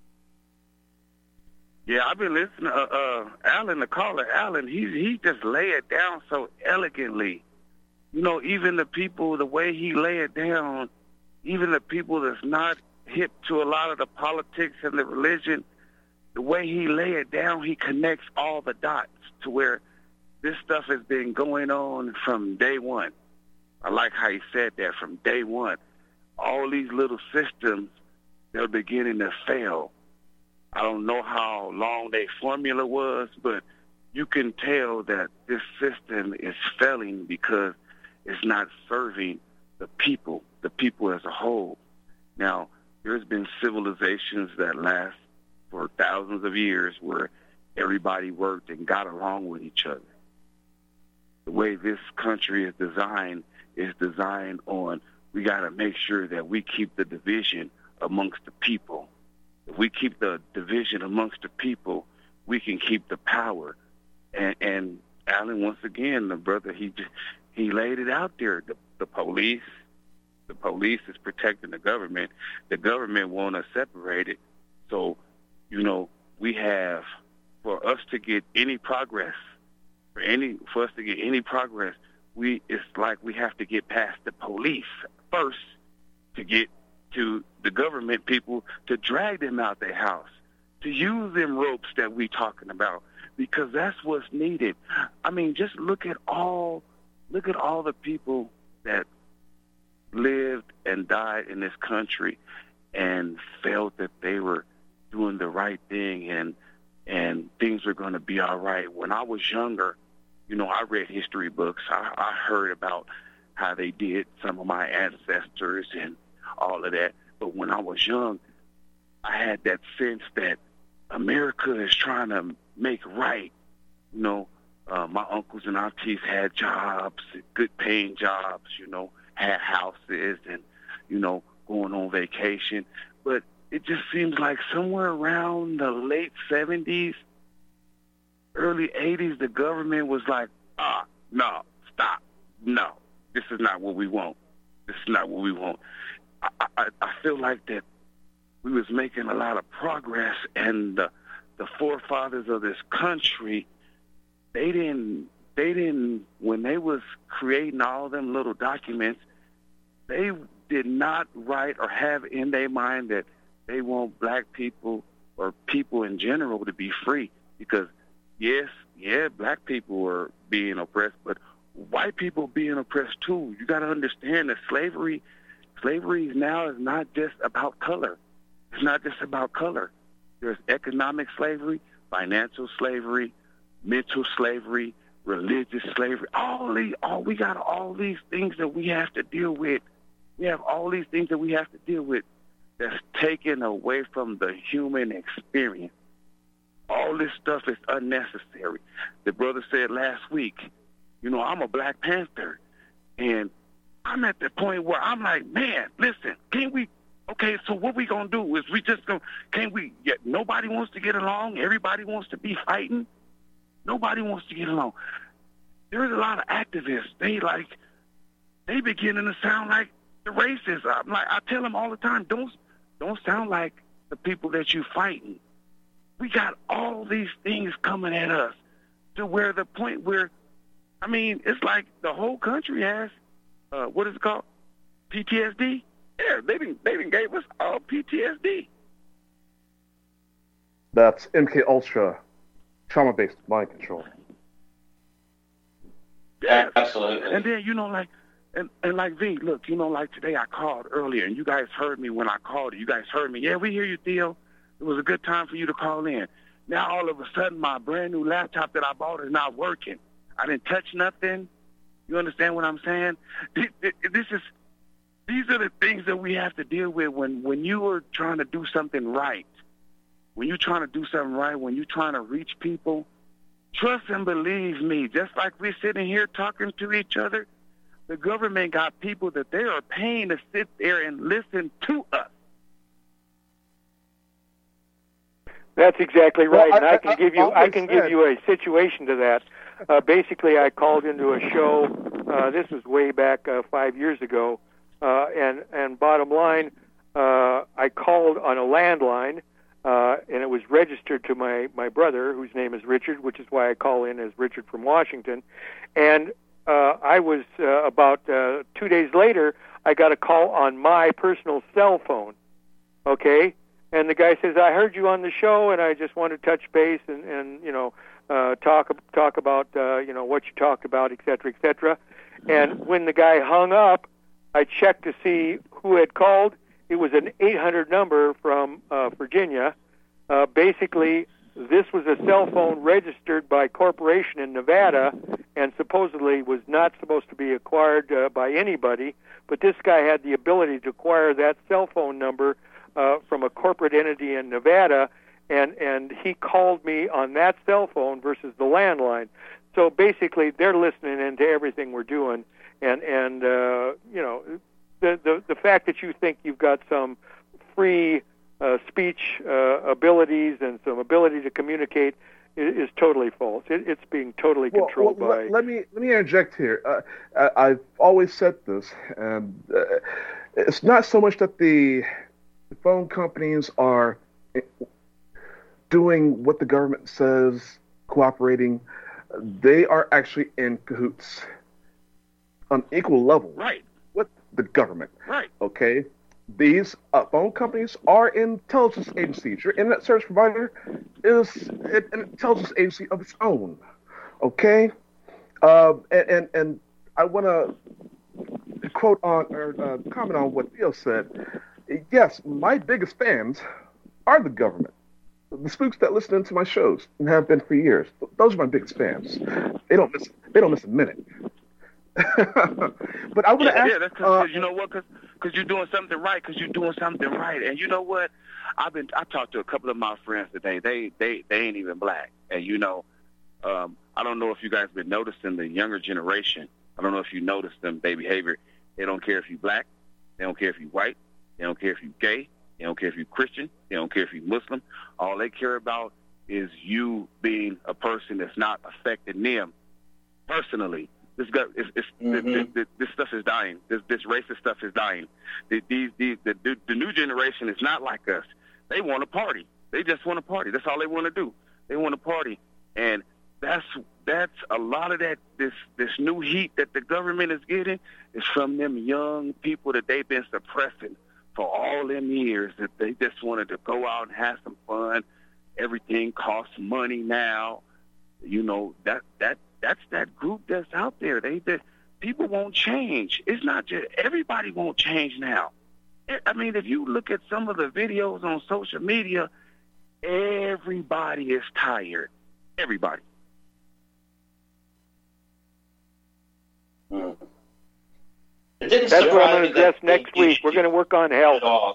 Yeah, I've been listening to Alan, the caller. Alan, he just lay it down so elegantly. You know, even the people, the way he lay it down, even the people that's not hip to a lot of the politics and the religion, the way he lay it down, he connects all the dots to where this stuff has been going on from day one. I like how he said that, from day one. All these little systems, they're beginning to fail. I don't know how long their formula was, but you can tell that this system is failing because it's not serving the people as a whole. Now, there's been civilizations that last for thousands of years where everybody worked and got along with each other. The way this country is designed on, we got to make sure that we keep the division amongst the people. If we keep the division amongst the people, we can keep the power. And Alan, once again, the brother, he laid it out there. The police is protecting the government. The government want to separate it. So, you know, we have, for us to get any progress, it's like we have to get past the police first to get to the government people, to drag them out their house, to use them ropes that we talking about, because that's what's needed. I mean, just look at all the people that lived and died in this country and felt that they were doing the right thing and things were going to be all right. When I was younger, You know, I read history books. I heard about how they did some of my ancestors and all of that. But when I was young, I had that sense that America is trying to make right. You know, my uncles and aunties had jobs, good paying jobs, you know, had houses and, you know, going on vacation. But it just seems like somewhere around the late 70s, early 80s, the government was like, no, stop. No, this is not what we want. This is not what we want. I feel like that we was making a lot of progress, and the forefathers of this country, they didn't, when they was creating all them little documents, they did not write or have in their mind that they want black people or people in general to be free. Because, black people were being oppressed, but white people being oppressed too. You got to understand that slavery now is not just about color. It's not just about color. There's economic slavery, financial slavery, mental slavery, religious slavery. We got all these things that we have to deal with. We have all these things that we have to deal with that's taken away from the human experience. All this stuff is unnecessary. The brother said last week, you know, I'm a Black Panther, and I'm at the point where I'm like, man, listen, so what we going to do is nobody wants to get along. Everybody wants to be fighting. Nobody wants to get along. There's a lot of activists. They beginning to sound like the racists. I tell them all the time, don't sound like the people that you fighting. We got all these things coming at us to where the point where, it's like the whole country has, what is it called? PTSD? Yeah, they didn't gave us all PTSD. That's MK Ultra, trauma-based mind control. Yeah, absolutely. And then, you know, and like V, look, you know, like today I called earlier, and you guys heard me when I called. You guys heard me. Yeah, we hear you, Theo. It was a good time for you to call in. Now, all of a sudden, my brand-new laptop that I bought is not working. I didn't touch nothing. You understand what I'm saying? These are the things that we have to deal with when you are trying to do something right. When you're trying to do something right, when you're trying to reach people, trust and believe me, just like we're sitting here talking to each other, the government got people that they are paying to sit there and listen to us. That's exactly right, and I can give you a situation to that. Basically, I called into a show. This was way back 5 years ago, and bottom line, I called on a landline, and it was registered to my brother, whose name is Richard, which is why I call in as Richard from Washington. And I was about 2 days later, I got a call on my personal cell phone. Okay. And the guy says, I heard you on the show, and I just want to touch base and you know, talk about, you know, what you talked about, et cetera, et cetera. And when the guy hung up, I checked to see who had called. It was an 800 number from Virginia. Basically, this was a cell phone registered by corporation in Nevada and supposedly was not supposed to be acquired by anybody. But this guy had the ability to acquire that cell phone number from a corporate entity in Nevada, and he called me on that cell phone versus the landline. So basically, they're listening into everything we're doing, and you know, the fact that you think you've got some free speech abilities and some ability to communicate is totally false. It's being totally controlled by. Let me interject here. I've always said this, and it's not so much that the phone companies are doing what the government says, cooperating. They are actually in cahoots on equal level with the government. Right. Okay? These phone companies are intelligence agencies. Your internet service provider is an intelligence agency of its own. Okay? And I want to quote on or comment on what Theo said. Yes, my biggest fans are the government. The spooks that listen into my shows and have been for years. Those are my biggest fans. They don't miss a minute. But I want to ask. Yeah, that's because you know what? Because you're doing something right. Because you're doing something right. And you know what? I talked to a couple of my friends today. They ain't even black. And you know, I don't know if you guys been noticing the younger generation. I don't know if you noticed them, their behavior. They don't care if you're black. They don't care if you're white. They don't care if you're gay. They don't care if you're Christian. They don't care if you're Muslim. All they care about is you being a person that's not affecting them personally. This stuff is dying. This racist stuff is dying. The new generation is not like us. They want to party. They just want to party. That's all they want to do. They want to party, and that's a lot of that. This new heat that the government is getting is from them young people that they've been suppressing for all them years. That they just wanted to go out and have some fun. Everything costs money now. You know that's that group that's out there. People won't change. It's not just everybody won't change now. I mean, if you look at some of the videos on social media, everybody is tired. Everybody. That's what I'm going to address next week. We're going to work on health.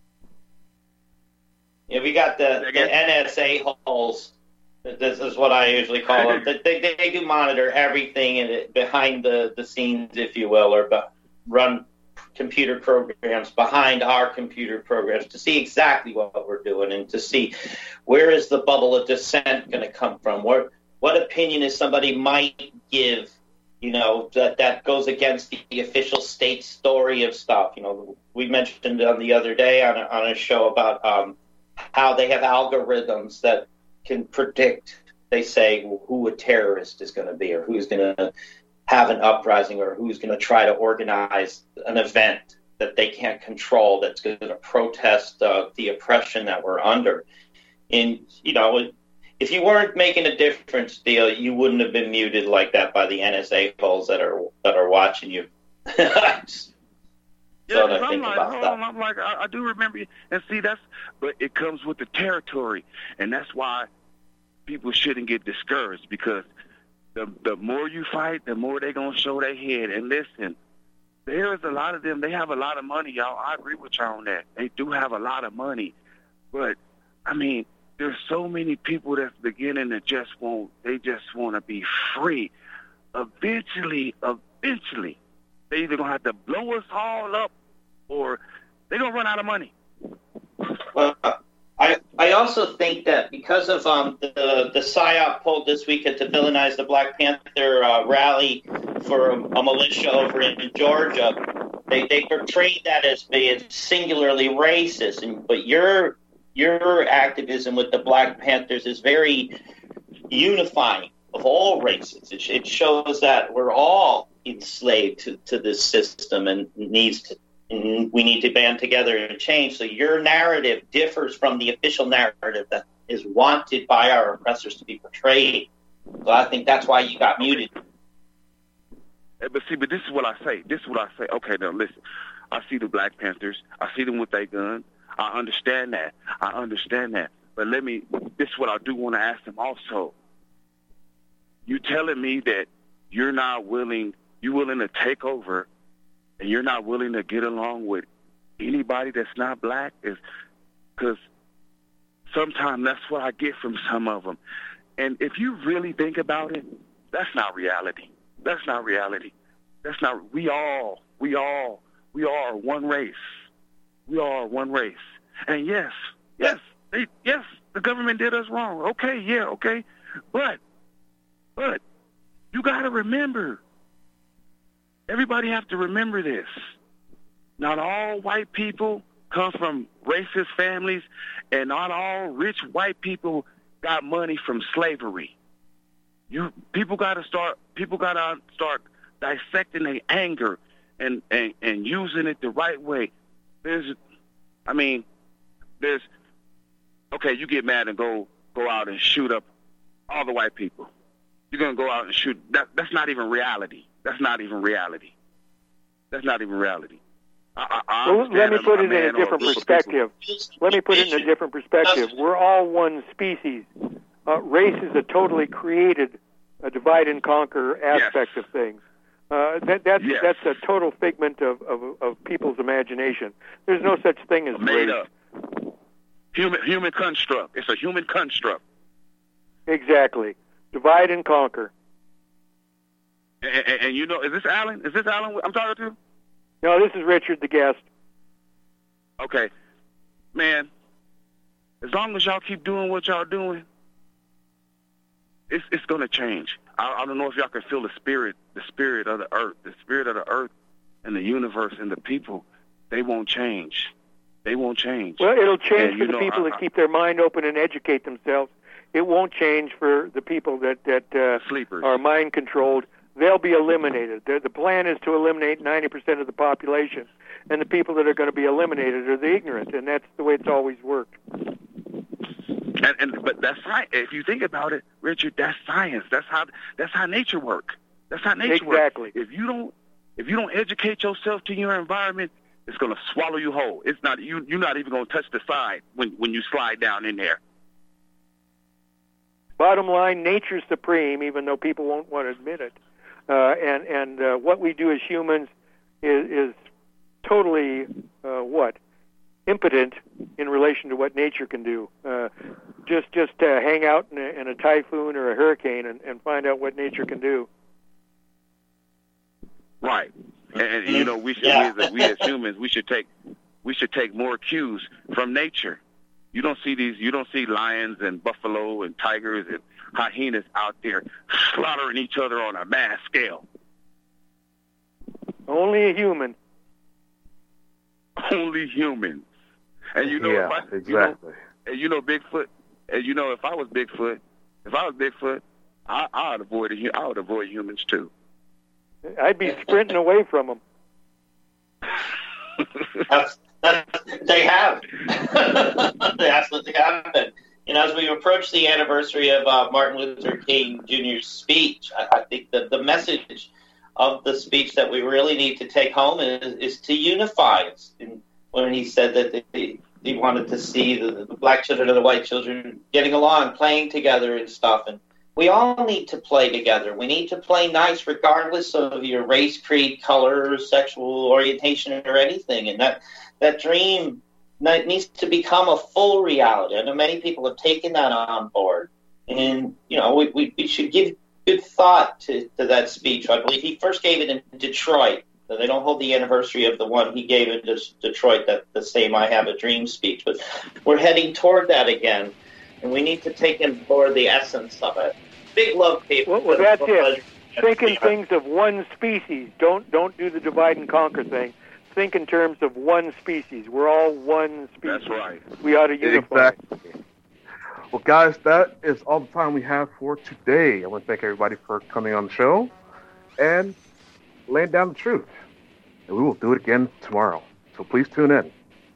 Yeah, we got the NSA holes. This is what I usually call them. They do monitor everything behind the scenes, if you will, or run computer programs behind our computer programs to see exactly what we're doing and to see where is the bubble of dissent going to come from. What opinion is somebody might give, you know, that goes against the official state story of stuff. You know, we mentioned on the other day on a show about how they have algorithms that can predict, they say, who a terrorist is going to be or who's going to have an uprising or who's going to try to organize an event that they can't control that's going to protest the oppression that we're under. And, you know, if you weren't making a difference, Theo, you wouldn't have been muted like that by the NSA holes that are watching you. I do remember you. And see, but it comes with the territory. And that's why people shouldn't get discouraged, because the more you fight, the more they're going to show their head. And listen, there's a lot of them. They have a lot of money, y'all. I agree with y'all on that. They do have a lot of money. But, I mean, there's so many people that's beginning to just want to be free. Eventually, they either going to have to blow us all up or they're going to run out of money. Well, I also think that because of the PSYOP pulled this weekend to villainize the Black Panther rally for a militia over in Georgia, they portrayed that as being singularly racist. But your activism with the Black Panthers is very unifying of all races. It shows that we're all enslaved to this system and we need to band together and change. So your narrative differs from the official narrative that is wanted by our oppressors to be portrayed. So I think that's why you got muted. But this is what I say. Okay, now listen. I see the Black Panthers. I see them with their guns. I understand that. But this is what I do want to ask them also. You telling me that you're willing to take over and you're not willing to get along with anybody that's not black? Is because sometimes that's what I get from some of them. And if you really think about it, that's not reality. We all are one race. We are one race. And yes, the government did us wrong. Okay. But you got to remember, everybody have to remember this. Not all white people come from racist families, and not all rich white people got money from slavery. People got to start dissecting their anger and using it the right way. You get mad and go out and shoot up all the white people. You're going to go out and shoot. That's not even reality. Well, let me put it in a different perspective. We're all one species. Race is a totally created divide and conquer aspect of things. That's a total figment of people's imagination. There's no such thing as made race. up. Human construct. It's a human construct. Exactly. Divide and conquer. And you know, is this Alan? Is this Alan I'm talking to? No, this is Richard, the guest. Okay. Man, as long as y'all keep doing what y'all doing, it's going to change. I don't know if y'all can feel the spirit of the earth and the universe and the people. They won't change. Well, it'll change for the people that keep their mind open and educate themselves. It won't change for the people that sleepers are mind controlled. They'll be eliminated. The plan is to eliminate 90% of the population, and the people that are going to be eliminated are the ignorant, and that's the way it's always worked. But that's science. If you think about it, Richard, that's science. That's how nature works. That's how nature works. Exactly. If you don't educate yourself to your environment, it's going to swallow you whole. It's not you're not even going to touch the side when you slide down in there. Bottom line, nature's supreme, even though people won't want to admit it. And what we do as humans is totally impotent in relation to what nature can do. Just hang out in a typhoon or a hurricane and find out what nature can do. Right, and you know we as humans we should take more cues from nature. You don't see lions and buffalo and tigers and hyenas out there slaughtering each other on a mass scale. Only a human. Only humans. And you know, exactly. And you know Bigfoot. And you know, if I was Bigfoot, I would avoid humans too. I'd be sprinting away from them. They have. They absolutely have been. You know, as we approach the anniversary of Martin Luther King Jr.'s speech, I think that the message of the speech that we really need to take home is to unify us. And when he said that he wanted to see the black children and the white children getting along, playing together and stuff. And we all need to play together. We need to play nice regardless of your race, creed, color, sexual orientation, or anything. And that dream needs to become a full reality. I know many people have taken that on board. And, you know, we should give good thought to that speech. I believe he first gave it in Detroit. They don't hold the anniversary of the one he gave in Detroit, that the same I Have a Dream speech. But we're heading toward that again, and we need to take on board the essence of it. Big love, people. Well, that's it. Think in things of one species. Don't do the divide and conquer thing. Think in terms of one species. We're all one species. That's right. We ought to unify. Exactly. Well, guys, that is all the time we have for today. I want to thank everybody for coming on the show and laying down the truth. And we will do it again tomorrow. So please tune in.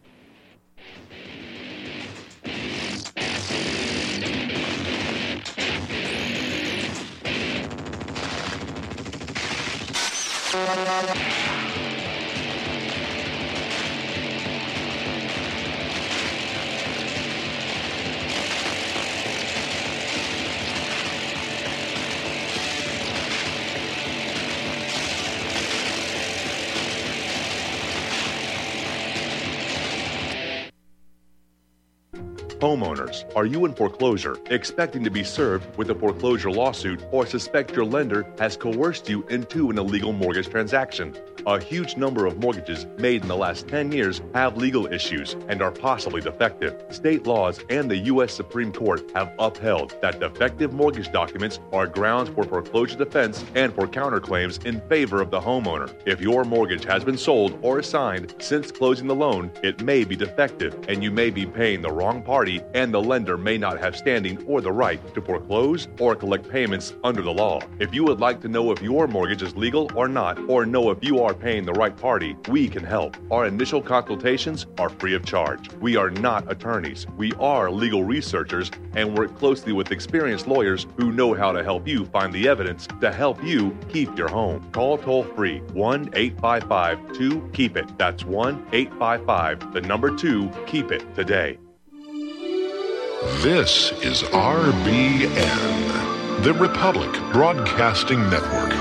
Homeowners, are you in foreclosure, expecting to be served with a foreclosure lawsuit, or suspect your lender has coerced you into an illegal mortgage transaction? A huge number of mortgages made in the last 10 years have legal issues and are possibly defective. State laws and the U.S. Supreme Court have upheld that defective mortgage documents are grounds for foreclosure defense and for counterclaims in favor of the homeowner. If your mortgage has been sold or assigned since closing the loan, it may be defective and you may be paying the wrong party, and the lender may not have standing or the right to foreclose or collect payments under the law. If you would like to know if your mortgage is legal or not, or know if you are are paying the right party, we can help. Our initial consultations are free of charge. We are not attorneys. We are legal researchers and work closely with experienced lawyers who know how to help you find the evidence to help you keep your home. Call toll-free 1-855-2-KEEP-IT. That's 1-855-2-KEEP-IT today. This is RBN, the Republic Broadcasting Network.